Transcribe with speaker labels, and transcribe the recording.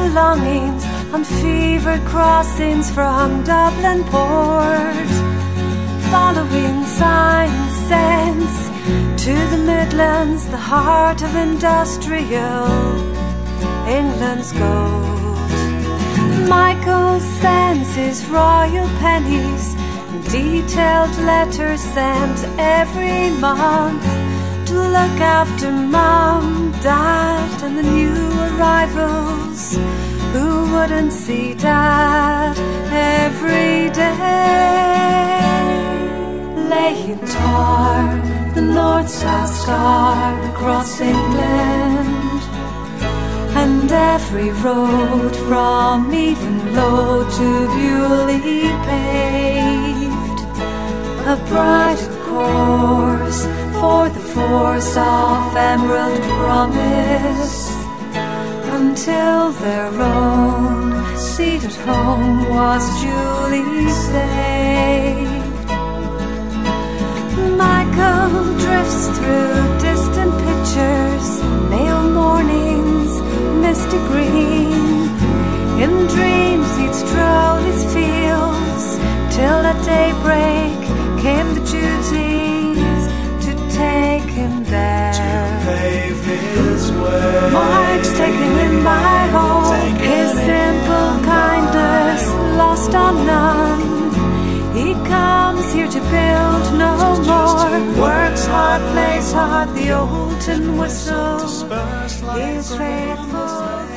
Speaker 1: belongings on fevered crossings from Dublin port, following signs sense to the Midlands, the heart of industrial England's gold. Michael sends his royal pennies, detailed letters sent every month to look after Mum, Dad, and the new arrivals who wouldn't see Dad every day. Laying tar, the north-south star across England, and every road from Evenlow to Bewley paved a bridal course for the force of Emerald Promise, until their own seat at home was duly saved. Michael drifts through distant pictures, Mayo mornings, misty green. In dreams he'd stroll his fields, till at daybreak came the duties to take him there.
Speaker 2: To pave his way.
Speaker 1: Mark's taken in by all, his simple kindness lost on none. He comes here to build no more, works hard, plays hard, the old tin whistle is faithful.